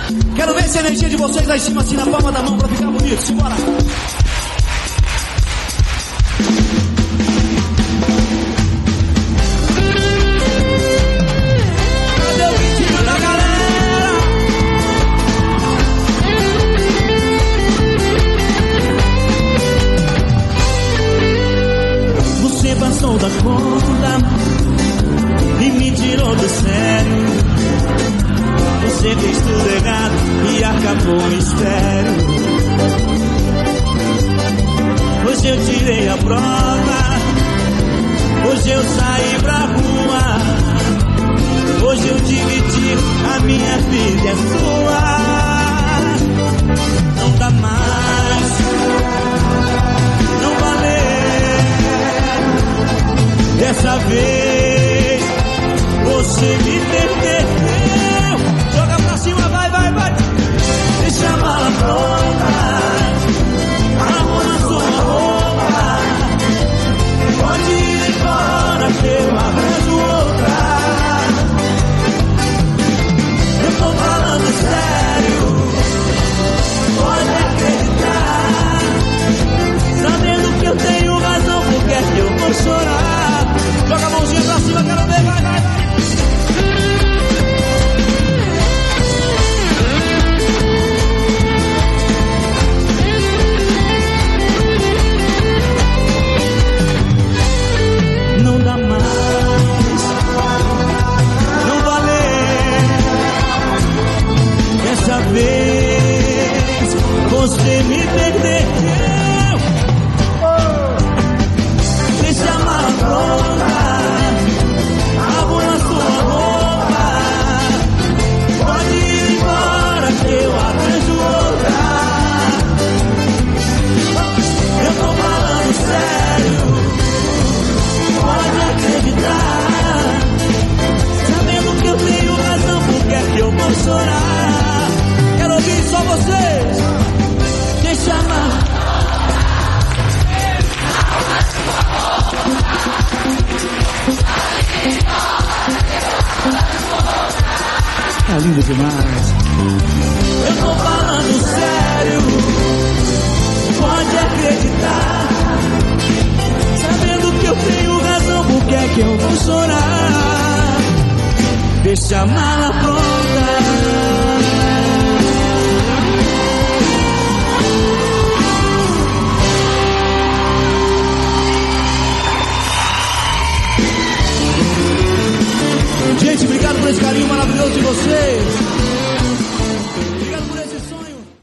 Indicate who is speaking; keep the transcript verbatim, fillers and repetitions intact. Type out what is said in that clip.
Speaker 1: Quero ver essa energia de vocês lá em cima, assim na palma da mão, pra ficar bonito. Simbora. Cadê o ritmo da galera? Você passou da conta e me tirou do sério. Você fez tudo errado e acabou o mistério. Hoje eu tirei a prova, hoje eu saí pra rua, hoje eu dividi a minha vida e a sua. Não dá mais, não valeu. Dessa vez você me perdeu. Joga pra cima, vai, vai, vai. Deixa a mala pronta, arruma na sua roupa. Pode ir embora que eu arranjo outra. Eu tô falando sério, pode acreditar. Sabendo que eu tenho razão, por que é que eu vou chorar? Joga a mãozinha pra cima, quero ver, vai, vai, vai. Não dá mais, não valeu. Dessa vez você me perdeu. Deixa a mala pronta, arruma sua roupa. Pode ir embora que eu arranjo outra. Eu tô falando sério, pode acreditar. Sabendo que eu tenho razão, por que é que eu vou chorar? Quero ouvir só vocês. Deixa a mala. Tá lindo demais. Eu tô falando sério, pode acreditar. Sabendo que eu tenho razão, por que é que eu vou chorar? Deixa a mala pronta.